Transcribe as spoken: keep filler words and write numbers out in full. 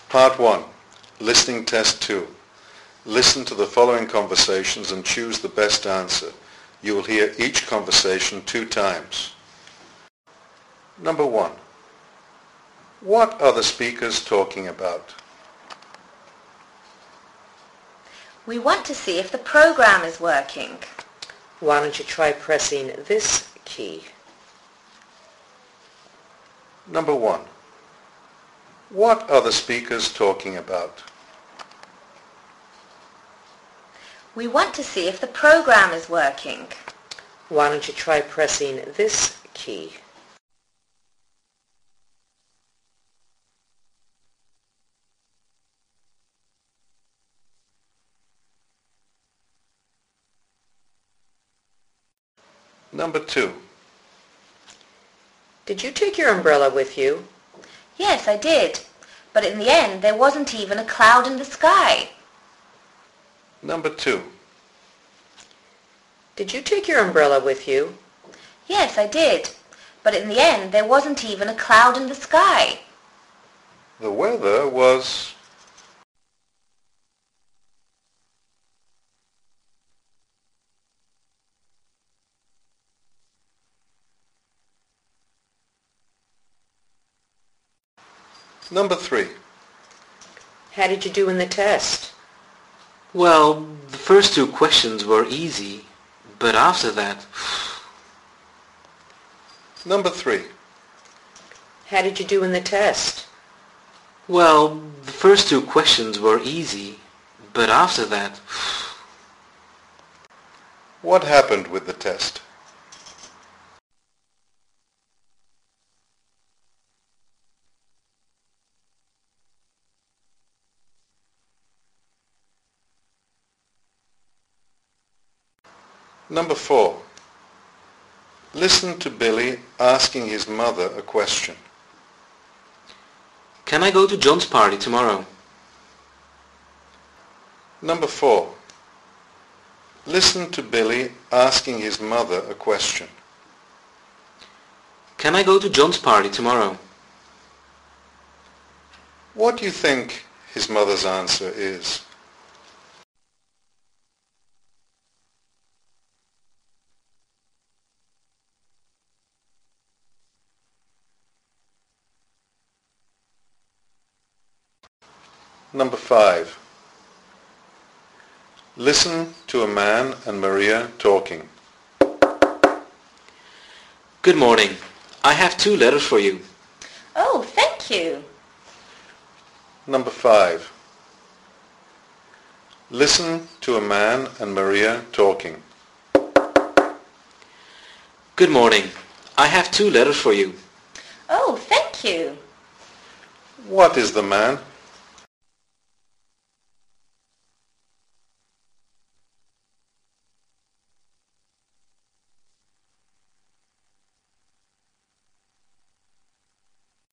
Part one. Listening Test two. Listen to the following conversations and choose the best answer. You will hear each conversation two times. Number one. What are the speakers talking about? We want to see if the program is working. Why don't you try pressing this key? Number one. What are the speakers talking about? We want to see if the program is working. Why don't you try pressing this key? Number two. Did you take your umbrella with you? Yes, I did. But in the end, there wasn't even a cloud in the sky. Number two. Did you take your umbrella with you? Yes, I did. But in the end, there wasn't even a cloud in the sky. The weather was... Number three. How did you do in the test? Well, the first two questions were easy, but after that... Number three. How did you do in the test? Well, the first two questions were easy, but after that... What happened with the test? Number four. Listen to Billy asking his mother a question. Can I go to John's party tomorrow? Number four. Listen to Billy asking his mother a question. Can I go to John's party tomorrow? What do you think his mother's answer is? Number five. Listen to a man and Maria talking. Good morning. I have two letters for you. Oh, thank you. Number five. Listen to a man and Maria talking. Good morning. I have two letters for you. Oh, thank you. What is the man?